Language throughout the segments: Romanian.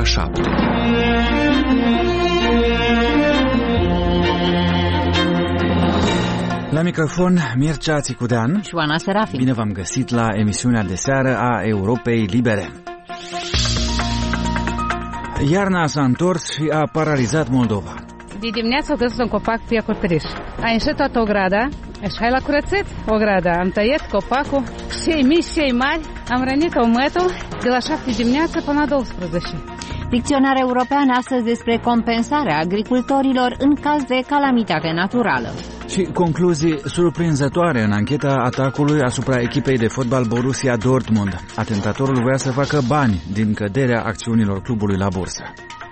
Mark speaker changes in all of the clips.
Speaker 1: ora 7.
Speaker 2: La microfon, Mircea Țicudean
Speaker 3: și Oana Serafi.
Speaker 2: Bine v-am găsit la emisiunea de seară a Europei Libere. Iarna s-a întors și a paralizat Moldova.
Speaker 4: De dimineață au găsit un copac pe acoperiș. A ieșit toată ograda și hai la curățit ograda. Am tăiat copacul, cei mici, cei mari. Am rănit omătul de la 7 dimineața până la 12.
Speaker 3: Dicționar european astăzi despre compensarea agricultorilor în caz de calamitate naturală.
Speaker 2: Și concluzii surprinzătoare în ancheta atacului asupra echipei de fotbal Borussia Dortmund. Atentatorul voia să facă bani din căderea acțiunilor clubului la bursă.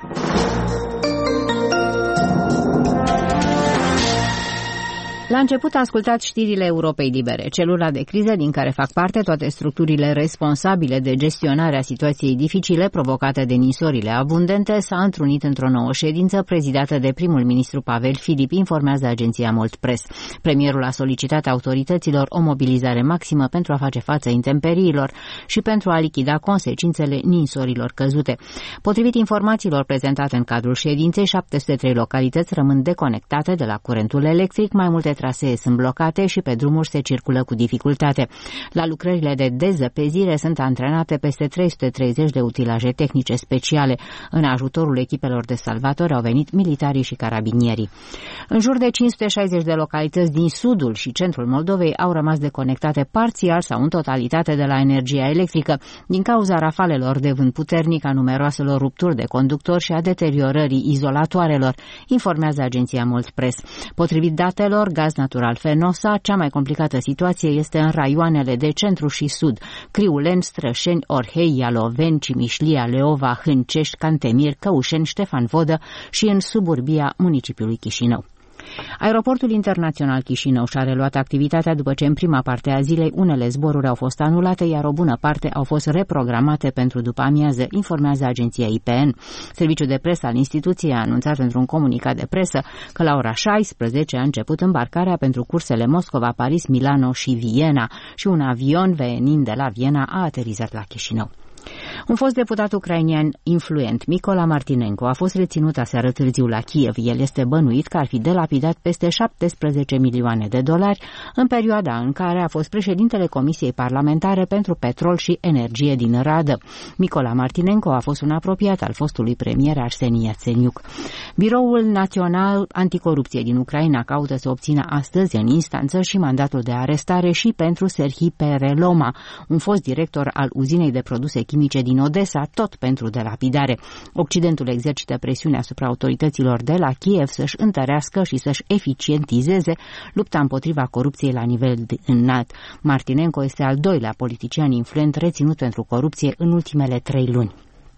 Speaker 3: La început ascultați știrile Europei Libere, celula de criză din care fac parte toate structurile responsabile de gestionarea situației dificile provocate de ninsorile abundente, s-a întrunit într-o nouă ședință prezidată de primul ministru Pavel Filip, informează agenția Molt Press. Premierul a solicitat autorităților o mobilizare maximă pentru a face față intemperiilor și pentru a lichida consecințele ninsorilor căzute. Potrivit informațiilor prezentate în cadrul ședinței, 703 localități rămân deconectate de la curentul electric, mai multe trasee sunt blocate și pe drumuri se circulă cu dificultate. La lucrările de dezăpezire sunt antrenate peste 330 de utilaje tehnice speciale. În ajutorul echipelor de salvatori au venit militarii și carabinierii. În jur de 560 de localități din sudul și centrul Moldovei au rămas deconectate parțial sau în totalitate de la energia electrică din cauza rafalelor de vânt puternic, a numeroaselor rupturi de conductori și a deteriorării izolatoarelor, informează agenția Molt Press. Potrivit datelor, Gaz Natural Fenosa, cea mai complicată situație este în raioanele de centru și sud, Criulen, Strășeni, Orhei, Ialoveni, Cimișlia, Leova, Hâncești, Cantemir, Căușeni, Ștefan Vodă și în suburbia municipiului Chișinău. Aeroportul internațional Chișinău și-a reluat activitatea după ce în prima parte a zilei unele zboruri au fost anulate, iar o bună parte au fost reprogramate pentru după amiază, informează agenția IPN. Serviciul de presă al instituției a anunțat într-un comunicat de presă că la ora 16 a început îmbarcarea pentru cursele Moscova, Paris, Milano și Viena și un avion venind de la Viena a aterizat la Chișinău. Un fost deputat ucrainian influent, Mykola Martinenko, a fost reținut aseară târziu la Kiev. El este bănuit că ar fi delapidat peste 17 milioane de dolari în perioada în care a fost președintele Comisiei Parlamentare pentru Petrol și Energie din Radă. Mykola Martinenko a fost un apropiat al fostului premier Arseni Iațeniuc. Biroul Național Anticorupție din Ucraina caută să obțină astăzi în instanță și mandatul de arestare și pentru Serhii Pereloma, un fost director al uzinei de produse chimice din Odessa, tot pentru delapidare. Occidentul exercită presiune asupra autorităților de la Kiev să-și întărească și să-și eficientizeze lupta împotriva corupției la nivel înalt. Martinenko este al doilea politician influent reținut pentru corupție în ultimele 3 luni.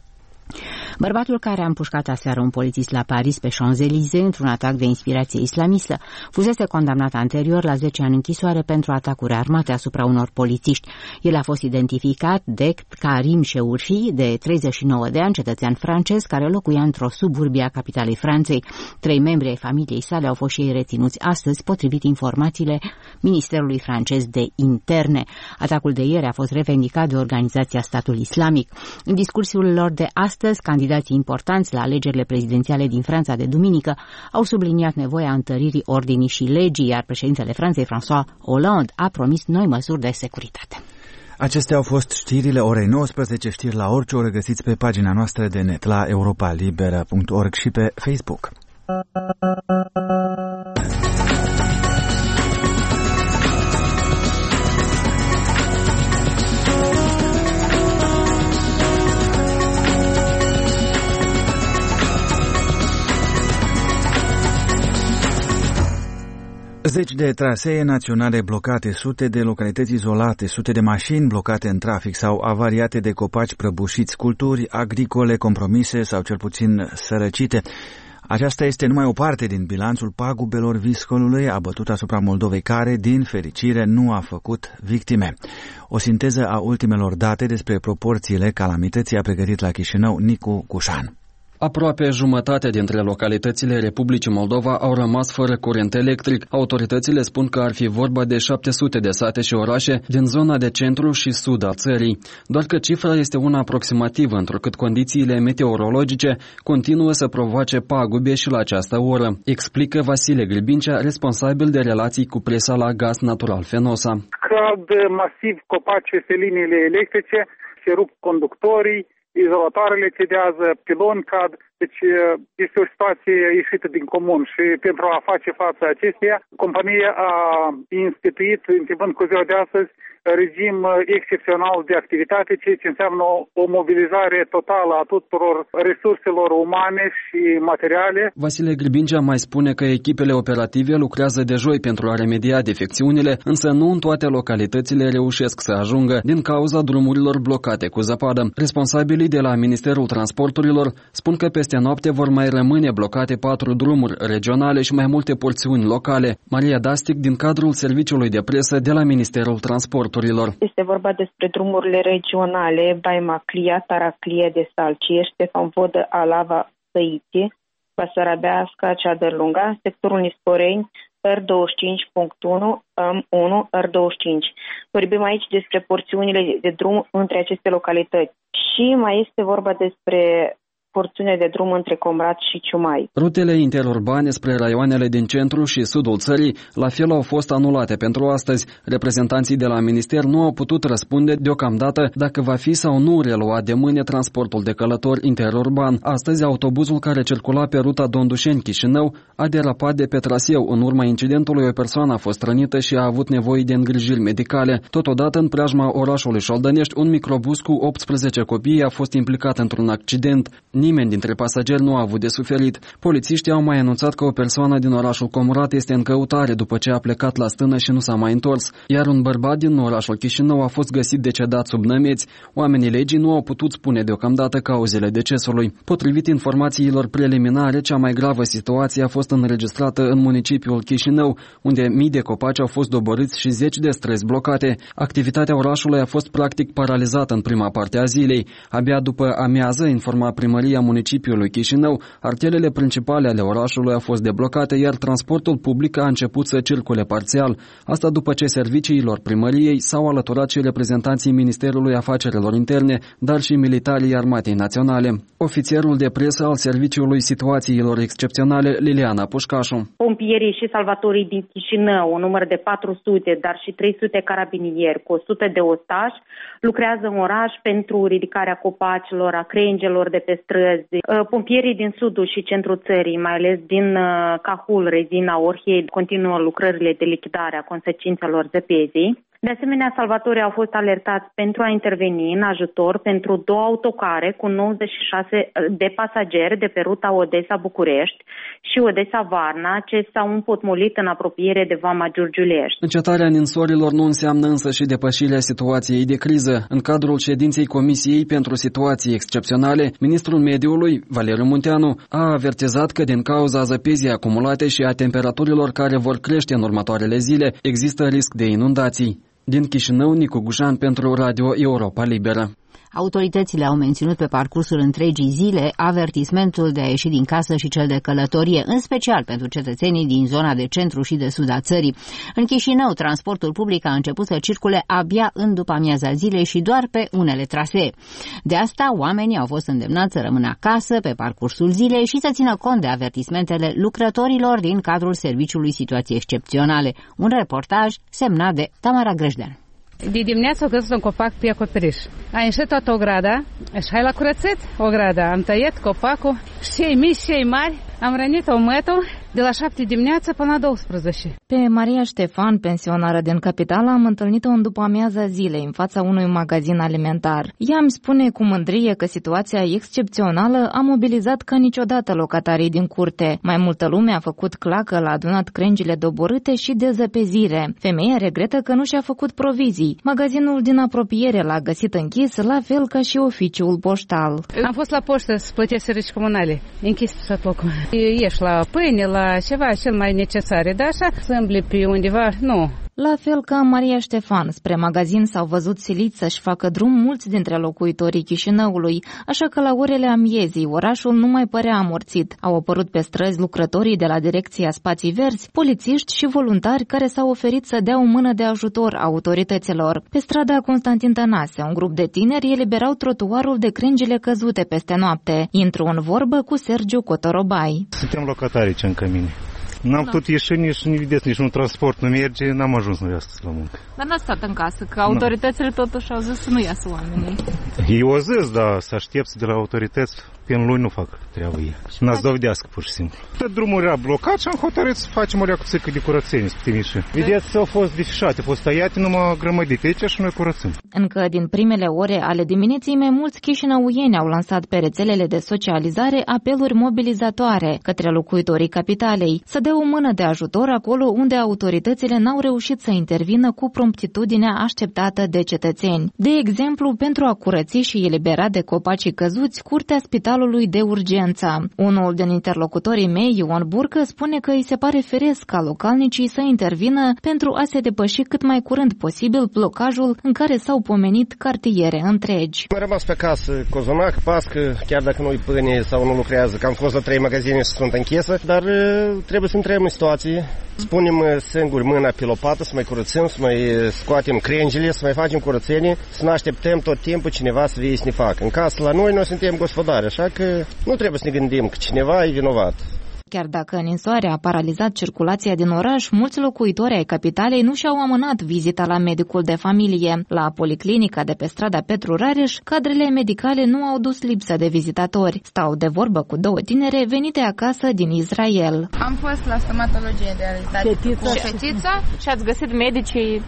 Speaker 3: Bărbatul care a împușcat aseară un polițist la Paris pe Champs-Élysées într-un atac de inspirație islamistă fusese condamnat anterior la 10 ani închisoare pentru atacuri armate asupra unor polițiști. El a fost identificat de Karim Cheourfi, de 39 de ani, cetățean francez, care locuia într-o suburbie a capitalei Franței. 3 membri ai familiei sale au fost și ei reținuți astăzi, potrivit informațiile Ministerului francez de Interne. Atacul de ieri a fost revendicat de Organizația Statul Islamic. În discursul lor de astăzi, candidații importanți la alegerile prezidențiale din Franța de duminică au subliniat nevoia întăririi ordinii și legii, iar președintele Franței, François Hollande, a promis noi măsuri de securitate.
Speaker 2: Acestea au fost știrile orei 19, știri la orice oră găsiți pe pagina noastră de net la europalibera.org și pe Facebook. Zeci de trasee naționale blocate, sute de localități izolate, sute de mașini blocate în trafic sau avariate de copaci prăbușiți, culturi agricole compromise sau cel puțin sărăcite. Aceasta este numai o parte din bilanțul pagubelor viscolului abătut asupra Moldovei, care, din fericire, nu a făcut victime. O sinteză a ultimelor date despre proporțiile calamității a pregătit la Chișinău Nicu Cușan.
Speaker 1: Aproape jumătate dintre localitățile Republicii Moldova au rămas fără curent electric. Autoritățile spun că ar fi vorba de 700 de sate și orașe din zona de centru și sud a țării. Doar că cifra este una aproximativă, întrucât condițiile meteorologice continuă să provoace pagube și la această oră, explică Vasile Gribincea, responsabil de relații cu presa la Gaz Natural Fenosa.
Speaker 5: Cad masiv copaci pe liniile electrice, se rup conductorii, izolatoarele cedează, piloni cad, deci este o situație ieșită din comun și pentru a face față acesteia, compania a instituit, începând cu ziua de astăzi, regim excepțional de activitate, ceea ce înseamnă o mobilizare totală a tuturor resurselor umane și materiale.
Speaker 1: Vasile Gribincea mai spune că echipele operative lucrează de joi pentru a remedia defecțiunile, însă nu în toate localitățile reușesc să ajungă din cauza drumurilor blocate cu zăpadă. Responsabilii de la Ministerul Transporturilor spun că peste noapte vor mai rămâne blocate 4 drumuri regionale și mai multe porțiuni locale. Maria Dastic, din cadrul serviciului de presă de la Ministerul Transporturilor.
Speaker 6: Este vorba despre drumurile regionale Baima-Clia, Taraclie de Salcie, Ștefan Vodă, Alava, Săiți, Basarabeasca, Ceadărlunga, sectorul Nisporeni, R25.1, M1, R25. Vorbim aici despre porțiunile de drum între aceste localități. Și mai este vorba despre porțiune de drum între Comrat și Ciumai.
Speaker 1: Rutele interurbane spre raioanele din centru și sudul țării la fel au fost anulate pentru astăzi. Reprezentanții de la minister nu au putut răspunde deocamdată dacă va fi sau nu reluat de mâine transportul de călători interurban. Astăzi, autobuzul care circula pe ruta Dondușeni-Chișinău a derapat de pe traseu. În urma incidentului, o persoană a fost rănită și a avut nevoie de îngrijiri medicale. Totodată, în preajma orașului Șoldănești, un microbus cu 18 copii a fost implicat într-un accident. Nimeni dintre pasageri nu a avut de suferit. Polițiștii au mai anunțat că o persoană din orașul Comurat este în căutare după ce a plecat la stână și nu s-a mai întors, iar un bărbat din orașul Chișinău a fost găsit decedat sub nămeți. Oamenii legii nu au putut spune deocamdată cauzele decesului. Potrivit informațiilor preliminare, cea mai gravă situație a fost înregistrată în municipiul Chișinău, unde mii de copaci au fost doborâți și zeci de străzi blocate. Activitatea orașului a fost practic paralizată în prima parte a zilei. Abia după amiază, informa primăria municipiului Chișinău, arterele principale ale orașului au fost deblocate, iar transportul public a început să circule parțial. Asta după ce serviciilor primăriei s-au alăturat și reprezentanții Ministerului Afacerilor Interne, dar și militarii Armatei Naționale. Ofițerul de presă al Serviciului Situațiilor Excepționale, Liliana Pușcașu.
Speaker 6: Pompierii și salvatorii din Chișinău, un număr de 400, dar și 300 carabinieri cu 100 de ostași, lucrează în oraș pentru ridicarea copacilor, a crengelor de pe străzi. Pompierii din sudul și centrul țării, mai ales din Cahul, Rezina, Orhiei, continuă lucrările de lichidare a consecințelor zăpezii. De asemenea, salvatorii au fost alertați pentru a interveni în ajutor pentru 2 autocare cu 96 de pasageri de pe ruta Odessa-București și Odessa-Varna, ce s-au împotmolit în apropiere de Vama Giurgiulești.
Speaker 1: Încetarea ninsorilor nu înseamnă însă și depășirea situației de criză. În cadrul ședinței Comisiei pentru Situații Excepționale, ministrul Mediului, Valeriu Munteanu, a avertizat că din cauza zăpezii acumulate și a temperaturilor care vor crește în următoarele zile, există risc de inundații. Din Chișinău, Nicu Gujan pentru Radio Europa Liberă.
Speaker 3: Autoritățile au menținut pe parcursul întregii zile avertismentul de a ieși din casă și cel de călătorie, în special pentru cetățenii din zona de centru și de sud a țării. În Chișinău, transportul public a început să circule abia în după amiaza zilei și doar pe unele trasee. De asta, oamenii au fost îndemnați să rămână acasă pe parcursul zilei și să țină cont de avertismentele lucrătorilor din cadrul Serviciului Situații Excepționale. Un reportaj semnat de Tamara Grăjdean.
Speaker 4: De dimineață au găsit un copac pe acoperiș. A ieșit toată ograda și hai la curățit ograda. Am tăiat copacul, și cei mici și cei mari. Am rănit omătul de la 7 dimineața până la 12.
Speaker 7: Pe Maria Ștefan, pensionară din capitală, am întâlnit-o în după amiaza zilei, în fața unui magazin alimentar. Ea îmi spune cu mândrie că situația excepțională a mobilizat ca niciodată locatarii din curte. Mai multă lume a făcut clacă, l-a adunat crengile doborâte și de zăpezire. Femeia regretă că nu și-a făcut provizii. Magazinul din apropiere l-a găsit închis, la fel ca și oficiul poștal.
Speaker 4: Am fost la poștă să plătesc servicii comunale. Închis tot locul. Ieși la pâine, la ceva cel mai necesare, dar așa să îmbli pe undeva, nu.
Speaker 7: La fel ca Maria Ștefan, spre magazin s-au văzut siliți să-și facă drum mulți dintre locuitorii Chișinăului, așa că la orele amiezii orașul nu mai părea amorțit. Au apărut pe străzi lucrătorii de la Direcția Spații Verzi, polițiști și voluntari care s-au oferit să dea o mână de ajutor autorităților. Pe strada Constantin Tănase, un grup de tineri eliberau trotuarul de crengile căzute peste noapte. Intru în vorbă cu Sergiu Cotorobai.
Speaker 8: Suntem locatari aici în Cămine. N-am putut ieși nici nu vedeți, nici un transport nu merge, n-am ajuns noi astăzi la muncă.
Speaker 7: Dar n-ați stat în casă, că autoritățile totuși au zis să nu iasă oamenii.
Speaker 8: Ei o zis, dar să aștepți de la autorități, pe în luni nu fac treaba ei. N-ați dovedească, pur și simplu. Drumul era blocat și am hotărât să facem o leacuțică de curățenie, să putem ieși. Vedeți, au fost defișate, au fost tăiate numai grămădite aici și noi curățăm.
Speaker 7: Încă din primele ore ale dimineții, mai mulți chișinăuieni au lansat pe rețelele de socializare apeluri mobilizatoare către locuitorii capitalei, să dea o mână de ajutor acolo unde autoritățile n-au reușit să intervină cu promptitudinea așteptată de cetățeni. De exemplu, pentru a curăți și elibera de copacii căzuți curtea spitalului de urgență. Unul din interlocutorii mei, Ion Burcă, spune că îi se pare firesc ca localnicii să intervină pentru a se depăși cât mai curând posibil blocajul în care s-au pomenit cartiere întregi.
Speaker 9: Am rămas pe casă, cozonac, pască, chiar dacă nu-i pâine sau nu lucrează, că am fost la 3 magazine și sunt închisă, dar trebuie să intrăm în situație. Spunem singuri mâna pe lopată, să mai curățăm, să mai scoatem crengile, să mai facem curățenie, să nu așteptăm tot timpul cineva să vie să ne facă. În casă la noi suntem gospodari, așa că nu trebuie să ne gândim că cineva e vinovat.
Speaker 7: Chiar dacă ninsoarea a paralizat circulația din oraș, mulți locuitori ai capitalei nu și-au amânat vizita la medicul de familie. La policlinica de pe strada Petru Rareș, cadrele medicale nu au dus lipsă de vizitatori. Stau de vorbă cu două tinere venite acasă din Israel.
Speaker 10: Am fost la stomatologie de realitate cu fetița
Speaker 7: și ați găsit medicii?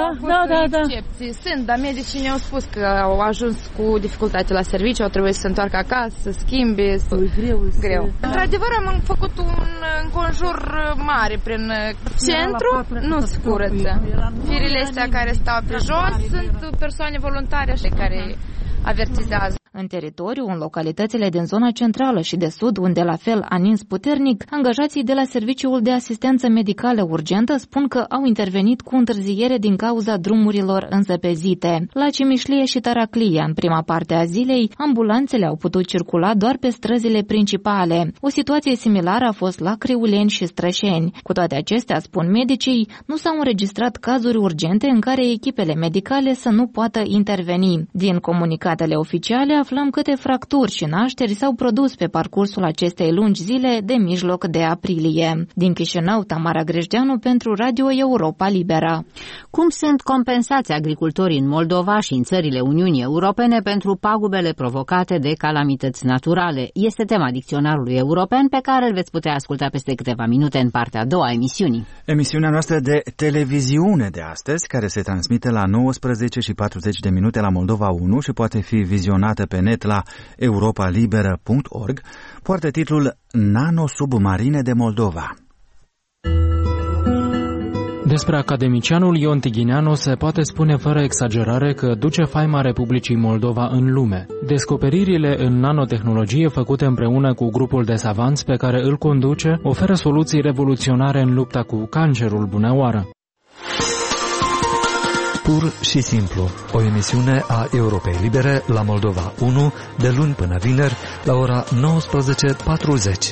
Speaker 10: Da. Sunt, dar medicii mi-au spus că au ajuns cu dificultate la serviciu, au trebuit să se întoarcă acasă, să schimbe. Greu. Într-adevăr am făcut un înconjur mare prin centru, nu se curăță. Firele astea care stau pe jos sunt persoane voluntare care avertizează.
Speaker 7: În teritoriu, în localitățile din zona centrală și de sud, unde la fel a nins puternic, angajații de la Serviciul de Asistență Medicală Urgentă spun că au intervenit cu întârziere din cauza drumurilor înzăpezite. La Cimișlie și Taraclia, în prima parte a zilei, ambulanțele au putut circula doar pe străzile principale. O situație similară a fost la Criuleni și Strășeni. Cu toate acestea, spun medicii, nu s-au înregistrat cazuri urgente în care echipele medicale să nu poată interveni. Din comunicatele oficiale aflăm câte fracturi și nașteri s-au produs pe parcursul acestei lungi zile de mijloc de aprilie. Din Chișinău, Tamara Grejdeanu pentru Radio Europa Liberă.
Speaker 3: Cum sunt compensați agricultorii în Moldova și în țările Uniunii Europene pentru pagubele provocate de calamități naturale? Este tema dicționarului european pe care îl veți putea asculta peste câteva minute în partea a doua a emisiunii.
Speaker 2: Emisiunea noastră de televiziune de astăzi, care se transmite la 19:40 la Moldova 1 și poate fi vizionată pe net la europalibera.org, poartă titlul Nanosubmarine de Moldova.
Speaker 11: Despre academicianul Ion Tighineanu se poate spune fără exagerare că duce faima Republicii Moldova în lume. Descoperirile în nanotehnologie făcute împreună cu grupul de savanți pe care îl conduce oferă soluții revoluționare în lupta cu cancerul bunăoară.
Speaker 12: Pur și simplu, o emisiune a Europei Libere la Moldova 1, de luni până vineri, la ora 19:40.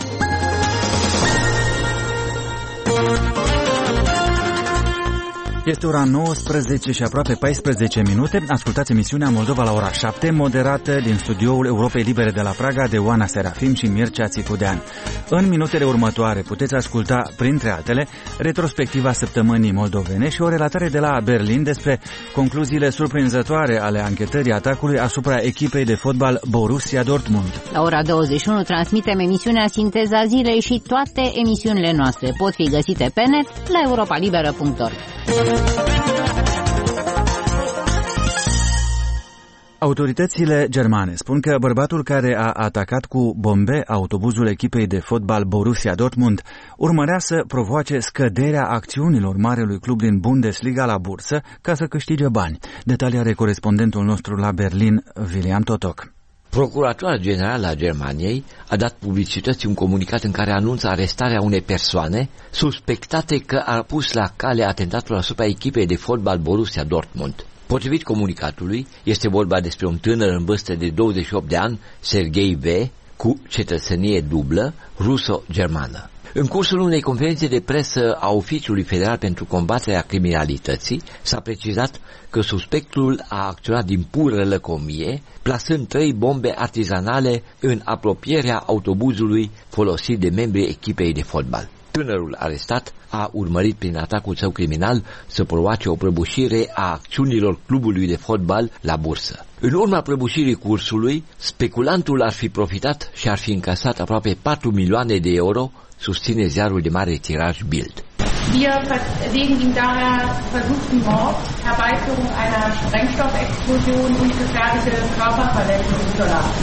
Speaker 2: Este ora 19 și aproape 14 minute. Ascultați emisiunea Moldova la ora 7, moderată din studioul Europei Libere de la Praga de Oana Serafim și Mircea Țicudean. În minutele următoare puteți asculta, printre altele, retrospectiva săptămânii moldovene și o relatare de la Berlin despre concluziile surprinzătoare ale anchetării atacului asupra echipei de fotbal Borussia Dortmund.
Speaker 3: La ora 21 transmitem emisiunea Sinteza Zilei și toate emisiunile noastre pot fi găsite pe net la europalibera.org.
Speaker 2: Autoritățile germane spun că bărbatul care a atacat cu bombe autobuzul echipei de fotbal Borussia Dortmund urmărea să provoace scăderea acțiunilor marelui club din Bundesliga la bursă ca să câștige bani. Detalii are corespondentul nostru la Berlin, William Totoc.
Speaker 13: Procuratura Generală a Germaniei a dat publicității un comunicat în care anunță arestarea unei persoane suspectate că a pus la cale atentatul asupra echipei de fotbal Borussia Dortmund. Potrivit comunicatului, este vorba despre un tânăr în vârstă de 28 de ani, Sergei V., cu cetățenie dublă, ruso-germană. În cursul unei conferințe de presă a Oficiului Federal pentru Combaterea Criminalității, s-a precizat că suspectul a acționat din pură lăcomie, plasând 3 bombe artizanale în apropierea autobuzului folosit de membrii echipei de fotbal. Tânărul arestat a urmărit prin atacul său criminal să provoace o prăbușire a acțiunilor clubului de fotbal la bursă. În urma prăbușirii cursului, speculantul ar fi profitat și ar fi încasat aproape 4 milioane de euro, susține ziarul de mare tiraj Bild.
Speaker 14: Wir legen ihm daher versuchten Mord, Herbeiführung einer Sprengstoffexplosion und gefährliche Körperverletzung unterlagen.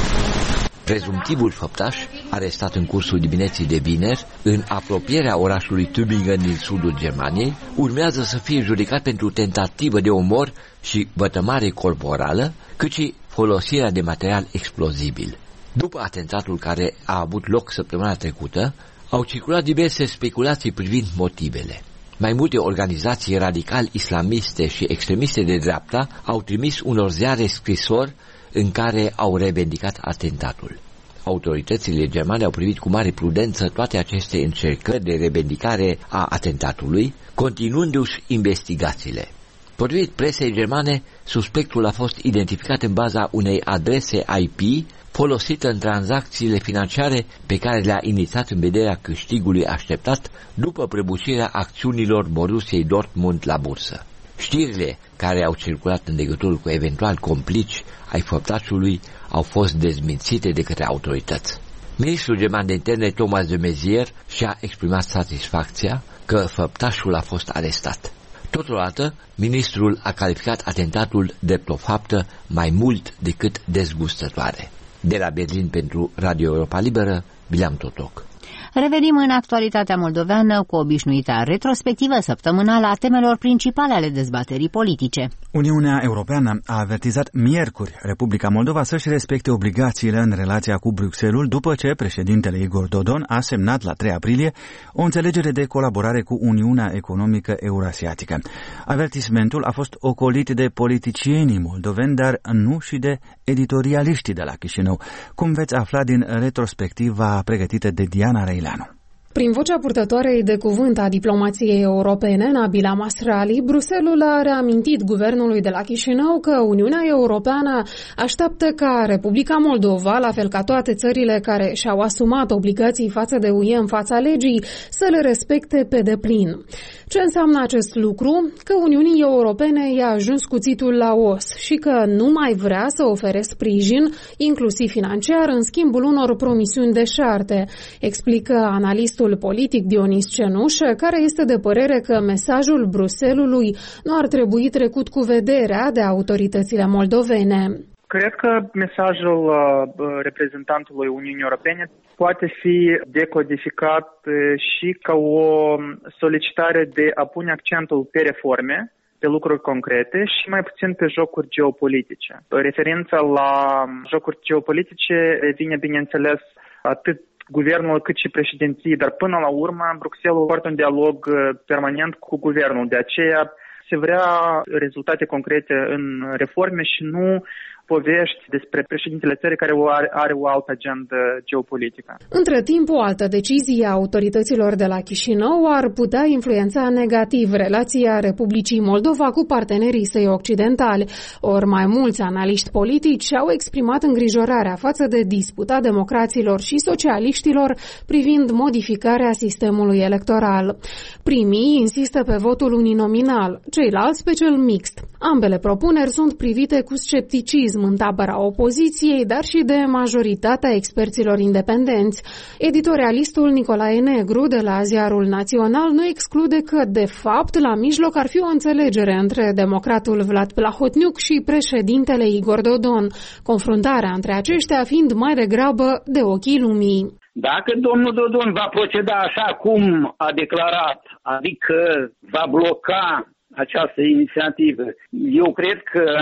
Speaker 13: Prezumtivul făptaș, arestat în cursul dimineții de vineri, în apropierea orașului Tübingen din sudul Germaniei, urmează să fie judecat pentru tentativă de omor și vătămare corporală, cât și folosirea de material explozibil. După atentatul care a avut loc săptămâna trecută, au circulat diverse speculații privind motivele. Mai multe organizații radical-islamiste și extremiste de dreapta au trimis unor ziare scrisori în care au revendicat atentatul. Autoritățile germane au privit cu mare prudență toate aceste încercări de revendicare a atentatului, continuându-și investigațiile. Potrivit presei germane, suspectul a fost identificat în baza unei adrese IP folosită în tranzacțiile financiare pe care le-a inițiat în vederea câștigului așteptat după prăbușirea acțiunilor Borussiei Dortmund la bursă. Știrile care au circulat în legătură cu eventual complici ai făptașului au fost dezmințite de către autorități. Ministrul german de interne Thomas de Maizière și-a exprimat satisfacția că făptașul a fost arestat. Totodată, ministrul a calificat atentatul drept o faptă mai mult decât dezgustătoare. De la Berlin pentru Radio Europa Liberă, Bileam Totoc.
Speaker 3: Revenim în actualitatea moldoveană cu obișnuita retrospectivă săptămânală a temelor principale ale dezbaterii politice.
Speaker 2: Uniunea Europeană a avertizat miercuri Republica Moldova să-și respecte obligațiile în relația cu Bruxelles după ce președintele Igor Dodon a semnat la 3 aprilie o înțelegere de colaborare cu Uniunea Economică Eurasiatică. Avertismentul a fost ocolit de politicienii moldoveni, dar nu și de editorialiștii de la Chișinău, cum veți afla din retrospectiva pregătită de Diana Reileanu.
Speaker 15: Prin vocea purtătoarei de cuvânt a diplomației europene, Nabila Masrali, Bruxelles a reamintit guvernului de la Chișinău că Uniunea Europeană așteaptă ca Republica Moldova, la fel ca toate țările care și-au asumat obligații față de UE în fața legii, să le respecte pe deplin. Ce înseamnă acest lucru? Că Uniunii Europene i-a ajuns cuțitul la os și că nu mai vrea să ofere sprijin, inclusiv financiar, în schimbul unor promisiuni deșarte, explică analistul politic Dionis Cenușă, care este de părere că mesajul Bruxellesului nu ar trebui trecut cu vederea de autoritățile moldovene.
Speaker 5: Cred că mesajul reprezentantului Uniunii Europene poate fi decodificat și ca o solicitare de a pune accentul pe reforme, pe lucruri concrete și mai puțin pe jocuri geopolitice. Referința la jocuri geopolitice vine, bineînțeles, atât guvernul cât și președinții, dar până la urmă Bruxelles poartă un dialog permanent cu guvernul. De aceea se vrea rezultate concrete în reforme și nu povești despre președintele țării care are o altă agendă geopolitică.
Speaker 15: Între timp, o altă decizie a autorităților de la Chișinău ar putea influența negativ relația Republicii Moldova cu partenerii săi occidentali. Ori mai mulți analiști politici au exprimat îngrijorarea față de disputa democraților și socialiștilor privind modificarea sistemului electoral. Primii insistă pe votul uninominal, ceilalți pe cel mixt. Ambele propuneri sunt privite cu scepticism în tabăra opoziției, dar și de majoritatea experților independenți. Editorialistul Nicolae Negru de la Ziarul Național nu exclude că, de fapt, la mijloc ar fi o înțelegere între democratul Vlad Plahotniuc și președintele Igor Dodon, confruntarea între aceștia fiind mai degrabă de ochii lumii.
Speaker 16: Dacă domnul Dodon va proceda așa cum a declarat, adică va bloca această inițiativă, eu cred că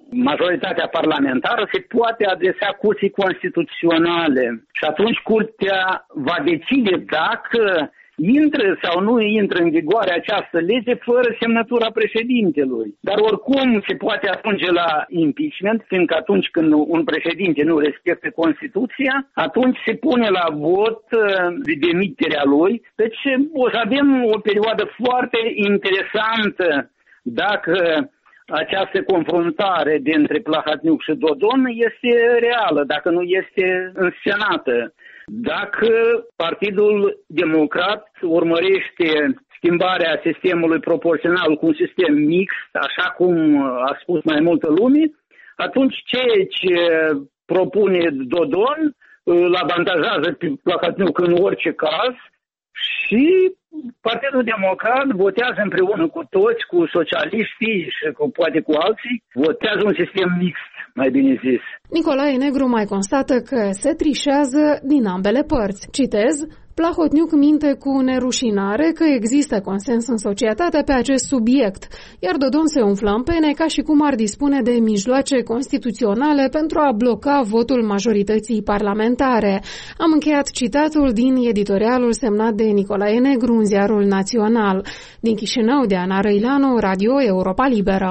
Speaker 16: majoritatea parlamentară se poate adresa Curții Constituționale. Și atunci Curtea va decide dacă intră sau nu intră în vigoare această lege fără semnătura președintelui. Dar oricum se poate ajunge la impeachment, fiindcă atunci când un președinte nu respectă Constituția, atunci se pune la vot demiterea lui. Deci o să avem o perioadă foarte interesantă dacă această confruntare dintre Plahotniuc și Dodon este reală, dacă nu este înscenată. Dacă Partidul Democrat urmărește schimbarea sistemului proporțional cu un sistem mixt, așa cum a spus mai multă lume, atunci ceea ce propune Dodon îl avantajează pe Plahotniuc în orice caz și Partidul Democrat votează împreună cu toți, cu socialiștii și poate cu alții, votează un sistem mixt, mai bine zis.
Speaker 15: Nicolae Negru mai constată că se trișează din ambele părți. Citez: Plahotniuc minte cu nerușinare că există consens în societate pe acest subiect, iar Dodon se umflă în pene ca și cum ar dispune de mijloace constituționale pentru a bloca votul majorității parlamentare. Am încheiat citatul din editorialul semnat de Nicolae Negru în Ziarul Național. Din Chișinău, de Ana Răilanu, Radio Europa Liberă.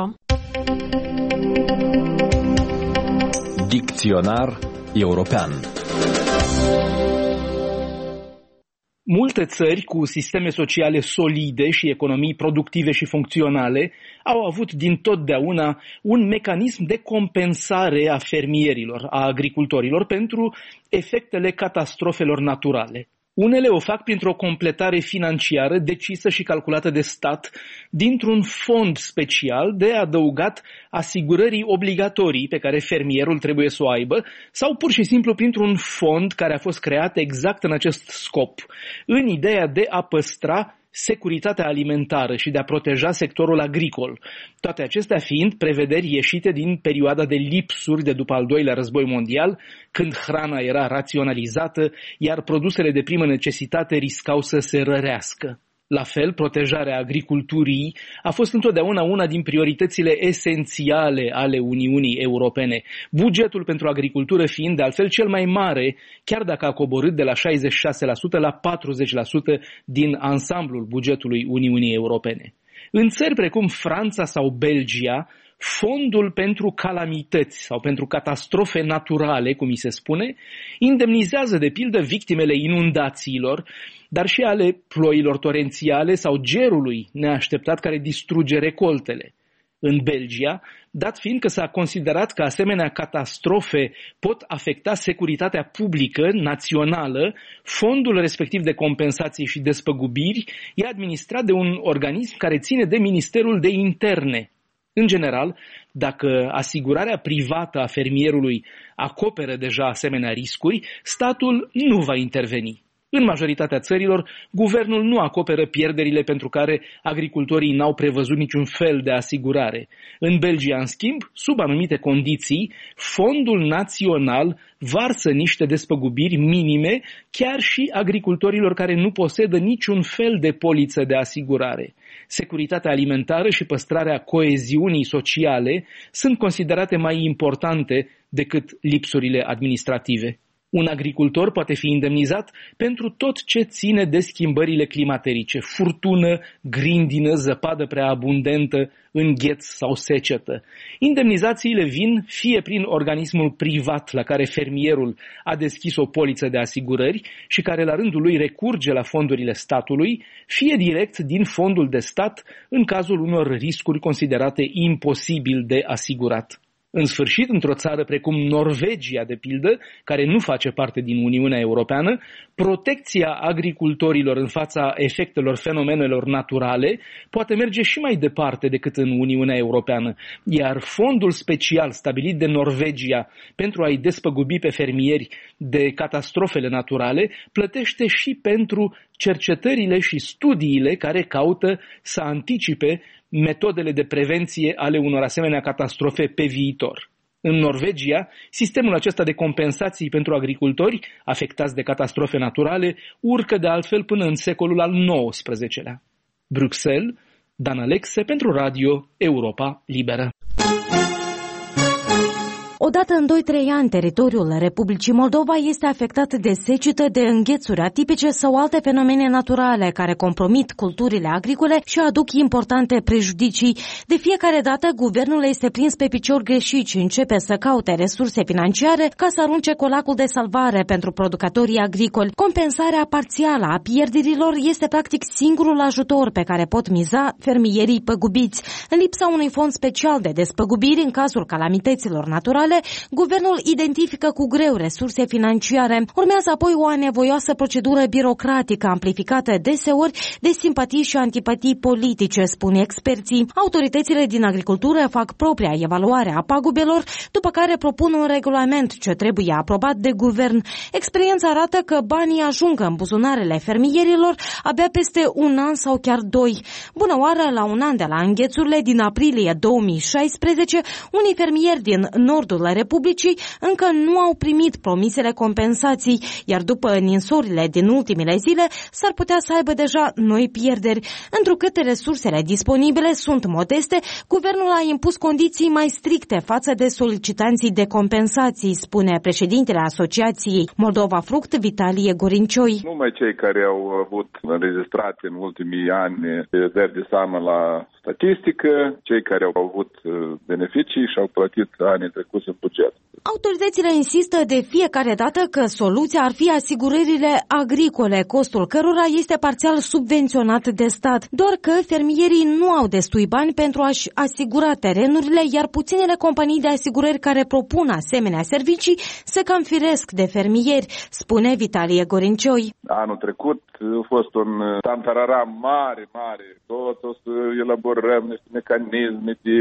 Speaker 17: Dicționar european.
Speaker 18: Multe țări cu sisteme sociale solide și economii productive și funcționale au avut dintotdeauna un mecanism de compensare a fermierilor, a agricultorilor, pentru efectele catastrofelor naturale. Unele o fac printr-o completare financiară decisă și calculată de stat dintr-un fond special de adăugat asigurării obligatorii pe care fermierul trebuie să o aibă, sau pur și simplu printr-un fond care a fost creat exact în acest scop, în ideea de a păstra securitatea alimentară și de a proteja sectorul agricol. Toate acestea fiind prevederi ieșite din perioada de lipsuri de după al doilea război mondial, când hrana era raționalizată, iar produsele de primă necesitate riscau să se rărească. La fel, protejarea agriculturii a fost întotdeauna una din prioritățile esențiale ale Uniunii Europene, bugetul pentru agricultură fiind de altfel cel mai mare, chiar dacă a coborât de la 66% la 40% din ansamblul bugetului Uniunii Europene. În țări precum Franța sau Belgia, fondul pentru calamități sau pentru catastrofe naturale, cum mi se spune, indemnizează de pildă victimele inundațiilor, dar și ale ploilor torențiale sau gerului neașteptat care distruge recoltele. În Belgia, dat fiind că s-a considerat că asemenea catastrofe pot afecta securitatea publică națională, fondul respectiv de compensații și despăgubiri e administrat de un organism care ține de Ministerul de Interne. În general, dacă asigurarea privată a fermierului acoperă deja asemenea riscuri, statul nu va interveni. În majoritatea țărilor, guvernul nu acoperă pierderile pentru care agricultorii n-au prevăzut niciun fel de asigurare. În Belgia, în schimb, sub anumite condiții, fondul național varsă niște despăgubiri minime chiar și agricultorilor care nu posedă niciun fel de poliță de asigurare. Securitatea alimentară și păstrarea coeziunii sociale sunt considerate mai importante decât lipsurile administrative. Un agricultor poate fi indemnizat pentru tot ce ține de schimbările climaterice, furtună, grindină, zăpadă prea abundentă, îngheț sau secetă. Indemnizațiile vin fie prin organismul privat la care fermierul a deschis o poliță de asigurări și care la rândul lui recurge la fondurile statului, fie direct din fondul de stat în cazul unor riscuri considerate imposibil de asigurat. În sfârșit, într-o țară precum Norvegia, de pildă, care nu face parte din Uniunea Europeană, protecția agricultorilor în fața efectelor fenomenelor naturale poate merge și mai departe decât în Uniunea Europeană, iar fondul special stabilit de Norvegia pentru a-i despăgubi pe fermieri de catastrofele naturale plătește și pentru cercetările și studiile care caută să anticipe metodele de prevenție ale unor asemenea catastrofe pe viitor. În Norvegia, sistemul acesta de compensații pentru agricultori afectați de catastrofe naturale urcă de altfel până în secolul al XIX-lea. Bruxelles, Dan Alexe pentru Radio Europa Liberă.
Speaker 19: Odată în 2-3 ani, teritoriul Republicii Moldova este afectat de secetă, de înghețuri atipice sau alte fenomene naturale care compromit culturile agricole și aduc importante prejudicii. De fiecare dată, guvernul este prins pe picior greșit și începe să caute resurse financiare ca să arunce colacul de salvare pentru producătorii agricoli. Compensarea parțială a pierderilor este practic singurul ajutor pe care pot miza fermierii păgubiți. În lipsa unui fond special de despăgubiri în cazul calamităților naturale, guvernul identifică cu greu resurse financiare. Urmează apoi o anevoioasă procedură birocratică amplificată deseori de simpatii și antipatii politice, spun experții. Autoritățile din agricultură fac propria evaluare a pagubelor, după care propun un regulament ce trebuie aprobat de guvern. Experiența arată că banii ajung în buzunarele fermierilor abia peste un an sau chiar 2. Bună oară, la un an de la înghețurile din aprilie 2016, unii fermieri din nordul Republicii încă nu au primit promisele compensații, iar după ninsorile din ultimele zile s-ar putea să aibă deja noi pierderi. Întrucât resursele disponibile sunt modeste, guvernul a impus condiții mai stricte față de solicitanții de compensații, spune președintele Asociației Moldova Fruct, Vitalie Gorincioi.
Speaker 20: Numai cei care au avut înregistrate în ultimii ani dări de seamă la statistică, cei care au avut beneficii și au plătit anii trecuți în buget.
Speaker 19: Autoritățile insistă de fiecare dată că soluția ar fi asigurările agricole, costul cărora este parțial subvenționat de stat. Doar că fermierii nu au destui bani pentru a-și asigura terenurile, iar puținele companii de asigurări care propun asemenea servicii se cam firesc de fermieri, spune Vitalie Gorincioi.
Speaker 20: Anul trecut a fost un tantarara mare. Tot o să elaborăm niște mecanisme de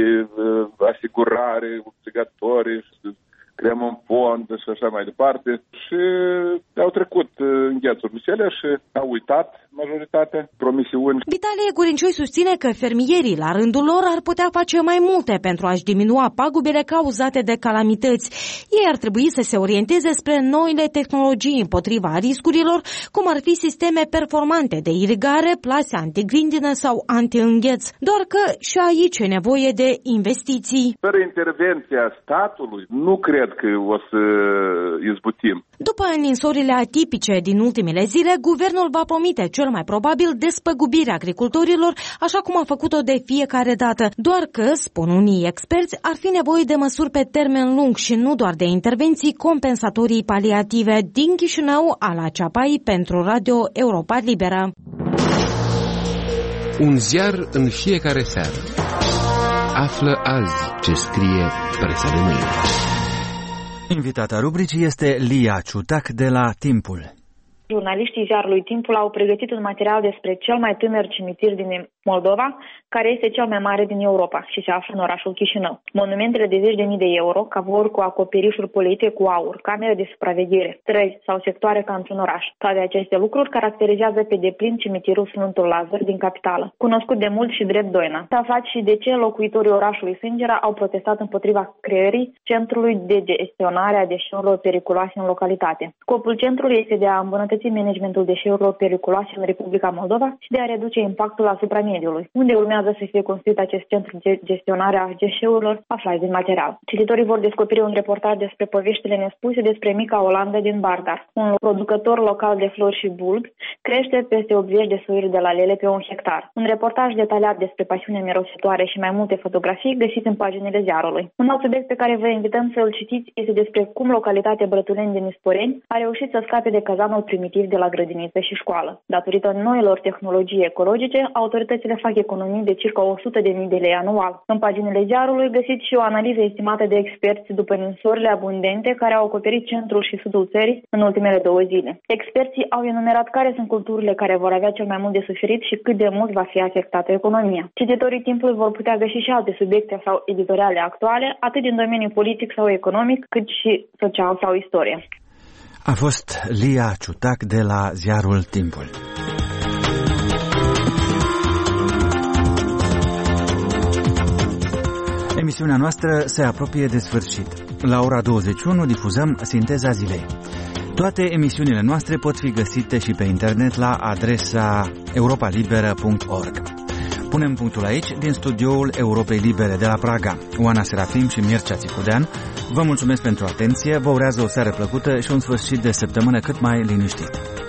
Speaker 20: asigurare obligatorii și creăm un fond și așa mai departe. Și au trecut înghețurile cele și au uitat majoritatea promisiuni.
Speaker 19: Vitalie Gorincioi susține că fermierii, la rândul lor, ar putea face mai multe pentru a-și diminua pagubele cauzate de calamități. Ei ar trebui să se orienteze spre noile tehnologii împotriva riscurilor, cum ar fi sisteme performante de irigare, plase antigrindină sau anti-îngheț. Doar că și aici e nevoie de investiții.
Speaker 20: Fără intervenția statului, nu cred că o să izbutim.
Speaker 19: După ninsorile atipice din ultimele zile, guvernul va promite cel mai probabil despăgubirea agricultorilor, așa cum a făcut-o de fiecare dată. Doar că, spun unii experți, ar fi nevoie de măsuri pe termen lung și nu doar de intervenții compensatorii paliative. Din Chișinău, Ala Ceapai, pentru Radio Europa Liberă.
Speaker 21: Un ziar în fiecare seară. Află azi ce scrie presa de mâine.
Speaker 2: Invitata rubricii este Lia Ciutac de la Timpul.
Speaker 22: Jurnaliștii ziarului Timpul au pregătit un material despre cel mai tânăr cimitir din Moldova, care este cel mai mare din Europa și se află în orașul Chișinău. Monumentele de 10.000 de euro, cavouri cu acoperișuri polite cu aur, camere de supraveghere, străzi sau sectoare ca într-un oraș. Toate aceste lucruri caracterizează pe deplin cimitirul Sfântul Lazar din capitală, cunoscut de mult și drept Doina. S-a aflat și de ce locuitorii orașului Sângera au protestat împotriva creării centrului de gestionare a deșeurilor periculoase în localitate. Scopul centrului este de a îmbunătăți managementul deșeurilor periculoase în Republica Moldova și de a reduce impactul asupra mediului. Unde urmează să fie construit acest centru de gestionare a deșeurilor, aflați din material. Cititorii vor descoperi un reportaj despre poveștile nespuse despre mica Olanda din Bardar. Un producător local de flori și bulbi crește peste 80 de soiuri de lalele pe 1 hectar. Un reportaj detaliat despre pasiunea mirositoare și mai multe fotografii găsiți în paginile ziarului. Un alt subiect pe care vă invităm să îl citiți este despre cum localitatea Brătuleni din Isporeni a reușit să scape de cazanul primitiv de la grădiniță și școală. Datorită noilor tehnologii ecologice, autoritățile fac economii de circa 100.000 de lei anual. În paginile ziarului găsiți și o analiză estimată de experți după ninsorile abundente care au acoperit centrul și sudul țării în ultimele 2 zile. Experții au enumerat care sunt culturile care vor avea cel mai mult de suferit și cât de mult va fi afectată economia. Cititorii Timpului vor putea găsi și alte subiecte sau editoriale actuale, atât din domeniul politic sau economic, cât și social sau istorie.
Speaker 2: A fost Lia Ciutac de la ziarul Timpul. Emisiunea noastră se apropie de sfârșit. La ora 21 difuzăm Sinteza Zilei. Toate emisiunile noastre pot fi găsite și pe internet la adresa europalibera.org. Punem punctul aici, din studioul Europei Libere de la Praga. Oana Serafim și Mircea Țicudean, vă mulțumesc pentru atenție, vă urează o seară plăcută și un sfârșit de săptămână cât mai liniștit.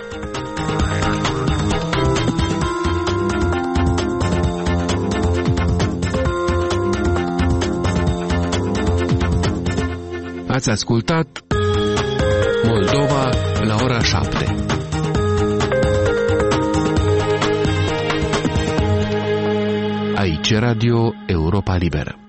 Speaker 21: Ați ascultat Moldova la ora 7. Aici Radio Europa Liberă.